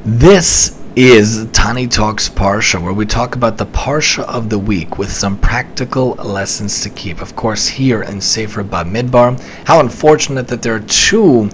This is Tani Talks Parsha, where we talk about the Parsha of the week with some practical lessons to keep. Of course, here in Sefer Bamidbar. How unfortunate that there are two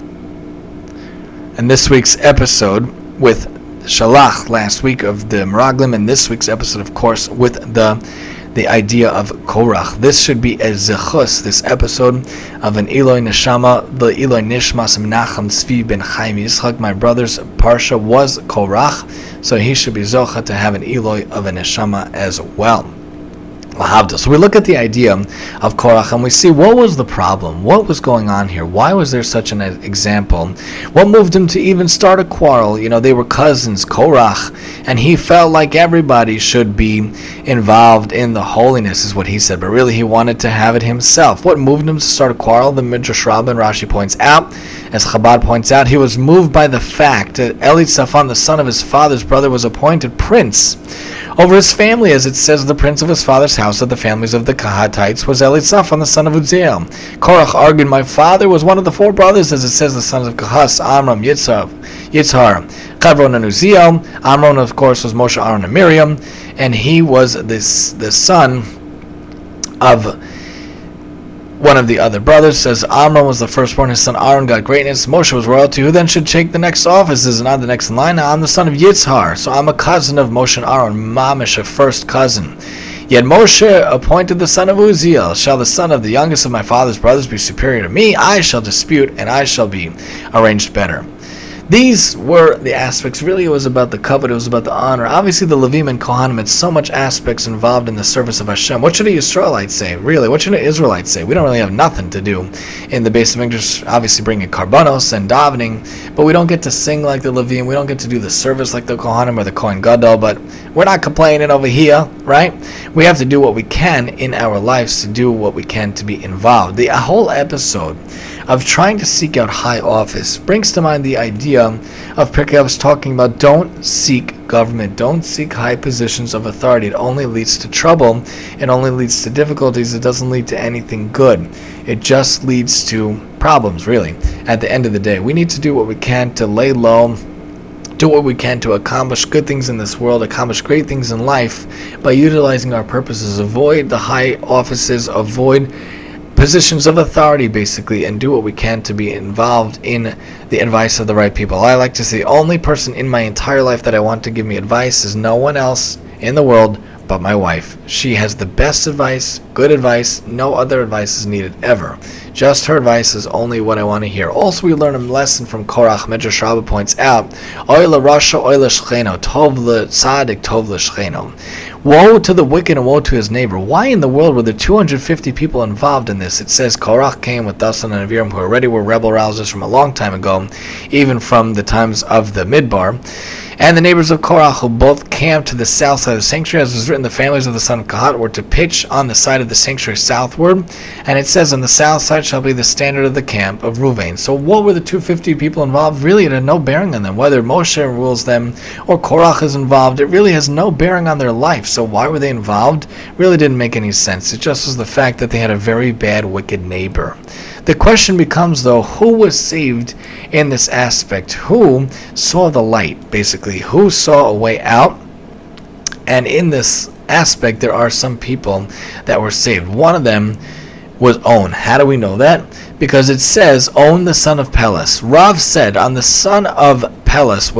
in this week's episode with Shalach last week of the Meraglim, and this week's episode, of course, with the idea of Korach. This should be a zechus, this episode of an Eloi Neshama, the Eloi Nishmas Menachem Tzvi ben Chaim Yitzchak. My brother's Parsha was Korach, so he should be zocha to have an Eloi of a Neshama as well. So we look at the idea of Korach and we see what was the problem, what was going on here, why was there such an example, what moved him to even start a quarrel. They were cousins, Korach, and he felt like everybody should be involved in the holiness is what he said, but really he wanted to have it himself. What moved him to start a quarrel? The Midrash Rabbah and Rashi points out, as Chabad points out, he was moved by the fact that Eli Tzafan, the son of his father's brother, was appointed prince over his family, as it says, the prince of his father's house of the families of the Kahatites was Eli Tzafan, the son of Uziel. Korach argued, my father was one of the four brothers, as it says, the sons of Kahas, Amram, Yitzhar, Chevron, and Uziel. Amram, of course, was Moshe, Aaron, and Miriam, and he was the son of one of the other brothers. Says Amram was the firstborn, his son Aaron got greatness, Moshe was royalty. Who then should take the next offices and not the next in line? Now, I'm the son of Yitzhar, so I'm a cousin of Moshe and Aaron, mamish, a first cousin. Yet Moshe appointed the son of Uziel. Shall the son of the youngest of my father's brothers be superior to me? I shall dispute, and I shall be arranged better. These were the aspects. Really, it was about the covet, it was about the honor. Obviously, the Levim and Kohanim had so much aspects involved in the service of Hashem. What should an Israelite say? Really, what should an Israelite say? We don't really have nothing to do in the base of English, obviously bringing karbanos and davening, but we don't get to sing like the Levim, we don't get to do the service like the Kohanim or the Kohen Gadol, but we're not complaining over here, right? We have to do what we can in our lives to do what we can to be involved. The whole episode of trying to seek out high office brings to mind the idea of Pirkei Avos talking about don't seek government, don't seek high positions of authority. It only leads to trouble, it only leads to difficulties, it doesn't lead to anything good. It just leads to problems, really. At the end of the day, we need to do what we can to lay low, do what we can to accomplish good things in this world, accomplish great things in life by utilizing our purposes. Avoid the high offices, avoid positions of authority, basically, and do what we can to be involved in the advice of the right people. I like to say the only person in my entire life that I want to give me advice is no one else in the world but my wife. She has the best advice, good advice, no other advice is needed ever. Just her advice is only what I want to hear. Also, we learn a lesson from Korach. Midrash Rabbah points out, Oy l'rasha, oy l'shcheno, tov l'tzadik, tov l'shcheno. Woe to the wicked and woe to his neighbor. Why in the world were there 250 people involved in this? It says Korach came with Dathan and Aviram, who already were rebel rousers from a long time ago, even from the times of the Midbar. And the neighbors of Korach, who both camped to the south side of the sanctuary, as was written, the families of the son of Kahat were to pitch on the side of the sanctuary southward. And it says, on the south side shall be the standard of the camp of Ruvain. So what were the 250 people involved? Really, it had no bearing on them. Whether Moshe rules them or Korach is involved, it really has no bearing on their life. So why were they involved? Really didn't make any sense. It just was the fact that they had a very bad, wicked neighbor. The question becomes, though, who was saved in this aspect? Who saw the light, basically? Who saw a way out? And in this aspect, there are some people that were saved. One of them was On. How do we know that? Because it says, On the son of Peles. Rav said, On the son of Peles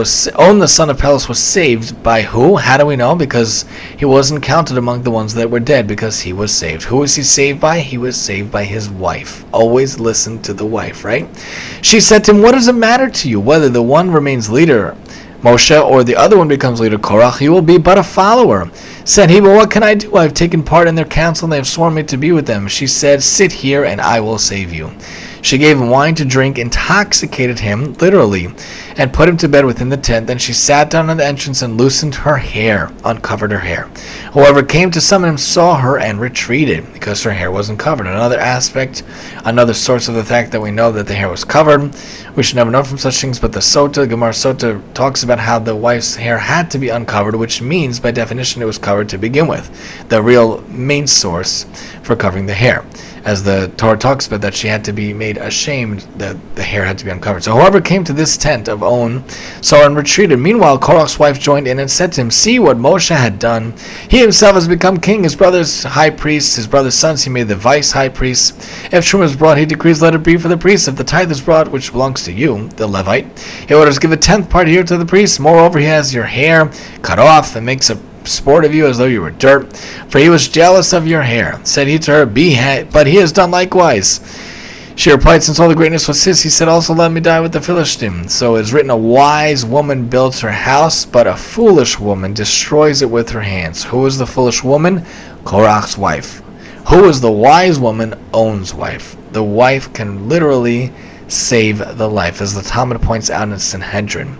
was saved by who? How do we know? Because he wasn't counted among the ones that were dead, because he was saved. Who was he saved by? He was saved by his wife. Always listen to the wife, right? She said to him, what does it matter to you whether the one remains leader, Moshe, or the other one becomes leader, Korach? You will be but a follower. Said he, well, what can I do? I have taken part in their council, and they have sworn me to be with them. She said, sit here, and I will save you. She gave him wine to drink, intoxicated him, literally, and put him to bed within the tent. Then she sat down at the entrance and loosened her hair, uncovered her hair. Whoever came to summon him saw her and retreated, because her hair wasn't covered. Another aspect, another source of the fact that we know that the hair was covered. We should never know from such things, but the Sota, Gemara Sota, talks about how the wife's hair had to be uncovered, which means, by definition, it was covered to begin with. The real main source for covering the hair. as the Torah talks about, that she had to be made ashamed, that the hair had to be uncovered. So whoever came to this tent of of On, saw and retreated. Meanwhile, Korach's wife joined in and said to him, "See what Moshe had done. He himself has become king, his brother's high priest, his brother's sons he made the vice high priests. If truma is brought, he decrees, let it be for the priests. If the tithe is brought, which belongs to you, the Levite, he orders, give a tenth part here to the priests. Moreover, he has your hair cut off and makes a sport of you as though you were dirt. For he was jealous of your hair. Said he to her, but he has done likewise." She replied, "Since all the greatness was his, he said, also let me die with the Philistine." So it is written, a wise woman builds her house, but a foolish woman destroys it with her hands. Who is the foolish woman? Korach's wife. Who is the wise woman? On's wife. The wife can literally save the life, as the Talmud points out in Sanhedrin.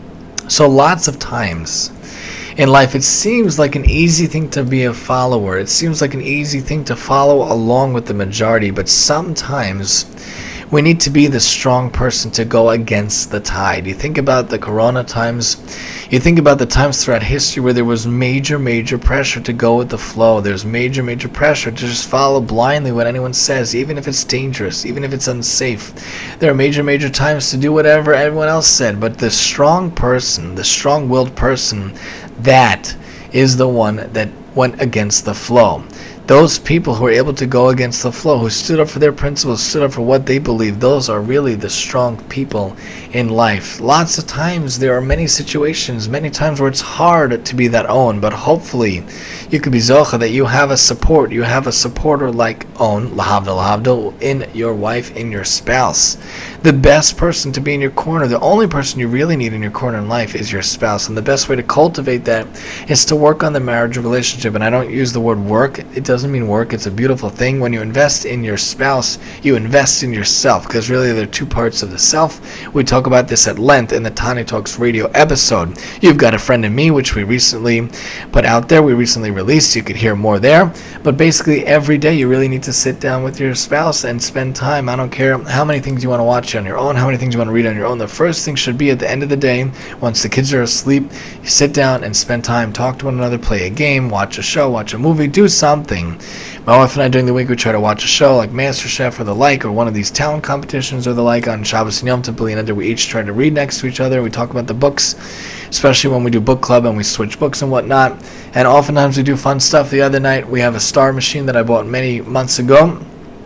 So lots of times in life, it seems like an easy thing to be a follower. It seems like an easy thing to follow along with the majority, but sometimes we need to be the strong person to go against the tide. You think about the Corona times. You think about the times throughout history where there was major pressure to go with the flow. There's major pressure to just follow blindly what anyone says, even if it's dangerous, even if it's unsafe. There are major times to do whatever everyone else said, but the strong person, the strong-willed person, that is the one that went against the flow. Those people who are able to go against the flow, who stood up for their principles, stood up for what they believe, those are really the strong people in life. Lots of times there are many situations, many times where it's hard to be that own, but hopefully you could be zocha that you have a support. You have a supporter like On, lahavdil, in your wife, in your spouse. The best person to be in your corner, the only person you really need in your corner in life is your spouse. And the best way to cultivate that is to work on the marriage relationship. And I don't use the word work. It doesn't mean work. It's a beautiful thing. When you invest in your spouse, you invest in yourself, because really there are two parts of the self. We talk about this at length in the Tani Talks radio episode. You've Got a Friend in Me, which we recently put out there. We recently released. You could hear more there. But basically every day you really need to sit down with your spouse and spend time. I don't care how many things you want to watch on your own, how many things you want to read on your own. The first thing should be at the end of the day, once the kids are asleep, you sit down and spend time, talk to one another, play a game, watch a show, watch a movie, do something. My wife and I during the week we try to watch a show like MasterChef or the like, or one of these talent competitions or the like. On Shabbos and Yom Tov, we each try to read next to each other. We talk about the books, especially when we do book club and we switch books and whatnot. And oftentimes we do fun stuff. The other night we have a Star machine that I bought many months ago,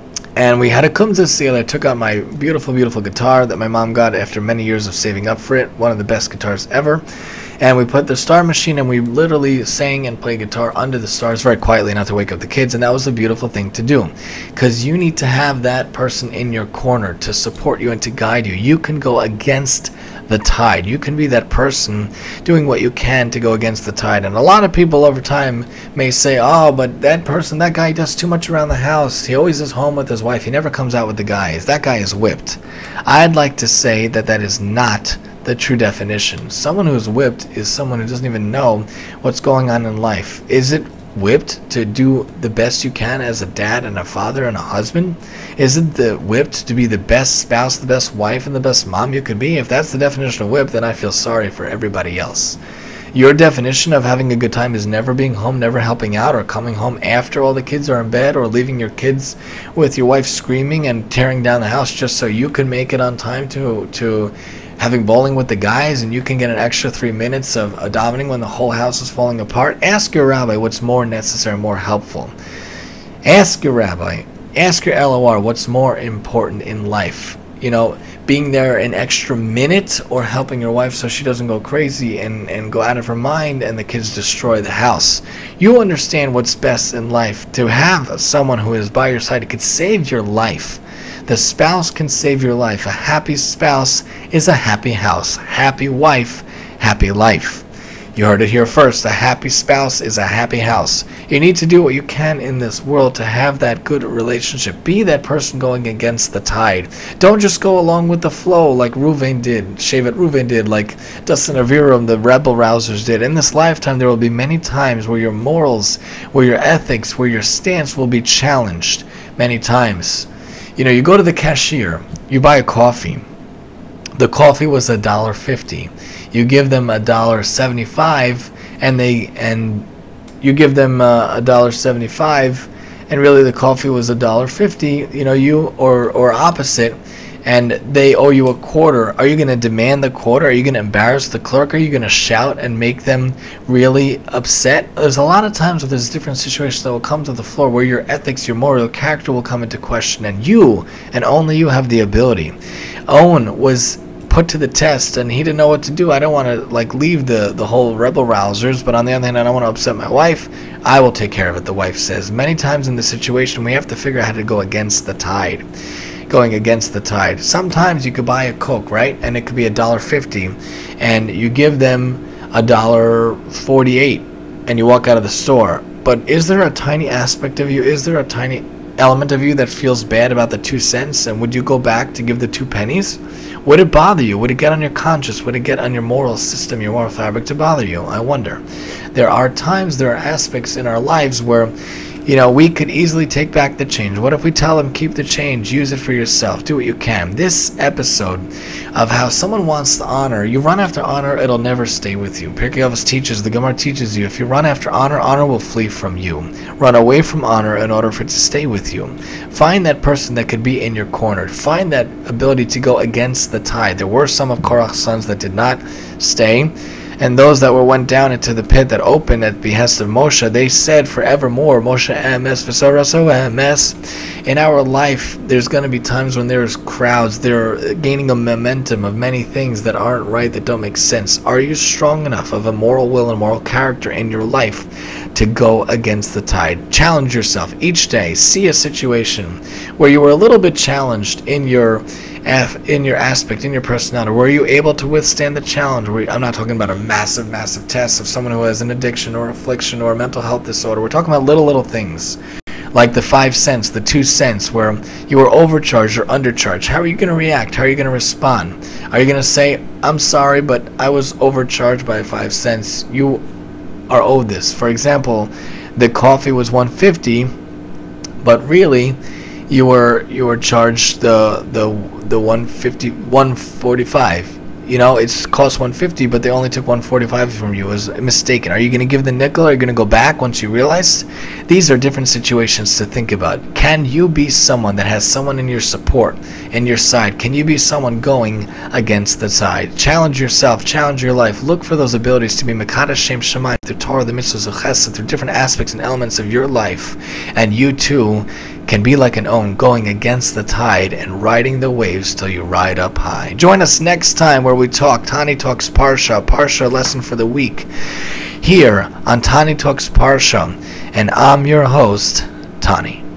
and we had a kumzah seal. I took out my beautiful guitar that my mom got after many years of saving up for it, one of the best guitars ever. And we put the Star machine and we literally sang and played guitar under the stars very quietly, not to wake up the kids. And that was a beautiful thing to do, because you need to have that person in your corner to support you and to guide you. You can go against the tide. You can be that person doing what you can to go against the tide. And a lot of people over time may say, oh, but that person, that guy does too much around the house. He always is home with his wife. He never comes out with the guys. That guy is whipped. I'd like to say that that is not the true definition. Someone who is whipped is someone who doesn't even know what's going on in life. Is it whipped to do the best you can as a dad and a father and a husband? Is it the whipped to be the best spouse, the best wife, and the best mom you could be? If that's the definition of whipped, then I feel sorry for everybody else. Your definition of having a good time is never being home, never helping out, or coming home after all the kids are in bed, or leaving your kids with your wife screaming and tearing down the house just so you can make it on time to having bowling with the guys, and you can get an extra 3 minutes of davening when the whole house is falling apart. Ask your rabbi what's more necessary, more helpful. Ask your rabbi, ask your LOR what's more important in life. You know, being there an extra minute, or helping your wife so she doesn't go crazy and go out of her mind and the kids destroy the house. You understand what's best in life. To have someone who is by your side, it could save your life. The spouse can save your life. A happy spouse is a happy house. Happy wife, happy life. You heard it here first. A happy spouse is a happy house. You need to do what you can in this world to have that good relationship. Be that person going against the tide. Don't just go along with the flow like Reuven did, Shevet Reuven did, like Dustin Aviram, the rebel rousers did. In this lifetime, there will be many times where your morals, where your ethics, where your stance will be challenged. Many times. You know, you go to the cashier, you buy a coffee. The coffee was $1.50. You give them $1.75, and you give them $1.75, and really the coffee was $1.50. You know, or opposite, and they owe you a quarter, are you going to demand the quarter? Are you going to embarrass the clerk? Are you going to shout and make them really upset? There's a lot of times where there's different situations that will come to the floor where your ethics, your moral character will come into question, and you, and only you, have the ability. Owen was put to the test, and he didn't know what to do. I don't want to leave the whole rebel rousers, but on the other hand, I don't want to upset my wife. I will take care of it, the wife says. Many times in this situation, we have to figure out how to go against the tide. Going against the tide. Sometimes you could buy a Coke, right? And it could be $1.50, and you give them $1.48, and you walk out of the store. But is there a tiny aspect of you? Is there a tiny element of you that feels bad about the 2 cents? And would you go back to give the 2 pennies? Would it bother you? Would it get on your conscience? Would it get on your moral system, your moral fabric to bother you? I wonder. There are aspects in our lives where, we could easily take back the change. What if we tell them, keep the change, use it for yourself, do what you can? This episode of how someone wants the honor, you run after honor, it'll never stay with you. Pirkei Avos teaches, the Gemara teaches you, if you run after honor, honor will flee from you. Run away from honor in order for it to stay with you. Find that person that could be in your corner. Find that ability to go against the tide. There were some of Korach's sons that did not stay, and those that went down into the pit that opened at behest of Moshe, they said forevermore, Moshe emes v'soraso emes. In our life, there's going to be times when there's crowds, they're gaining a momentum of many things that aren't right, that don't make sense. Are you strong enough of a moral will and moral character in your life to go against the tide? Challenge yourself each day. See a situation where you were a little bit challenged in your aspect, in your personality. Were you able to withstand the challenge? I'm not talking about a massive test of someone who has an addiction or affliction or a mental health disorder. We're talking about little things, like the 5 cents, the 2 cents, where you were overcharged or undercharged. How are you going to react? How are you going to respond? Are you going to say, I'm sorry, but I was overcharged by 5 cents. You are owed this. For example, the coffee was $1.50, but really you were charged the $1.45. It's cost $1.50, but they only took $1.45 from you. It was mistaken. Are you going to give the nickel? Or are you going to go back once you realize? These are different situations to think about. Can you be someone that has someone in your support, in your side? Can you be someone going against the tide? Challenge yourself. Challenge your life. Look for those abilities to be Mekadosh Shem Shamayim through Torah, the mitzvahs of Chesed, through different aspects and elements of your life, and you too can be like an Owen, going against the tide and riding the waves till you ride up high. Join us next time where we talk Tani Talks Parsha lesson for the week, here on Tani Talks Parsha, and I'm your host, Tani.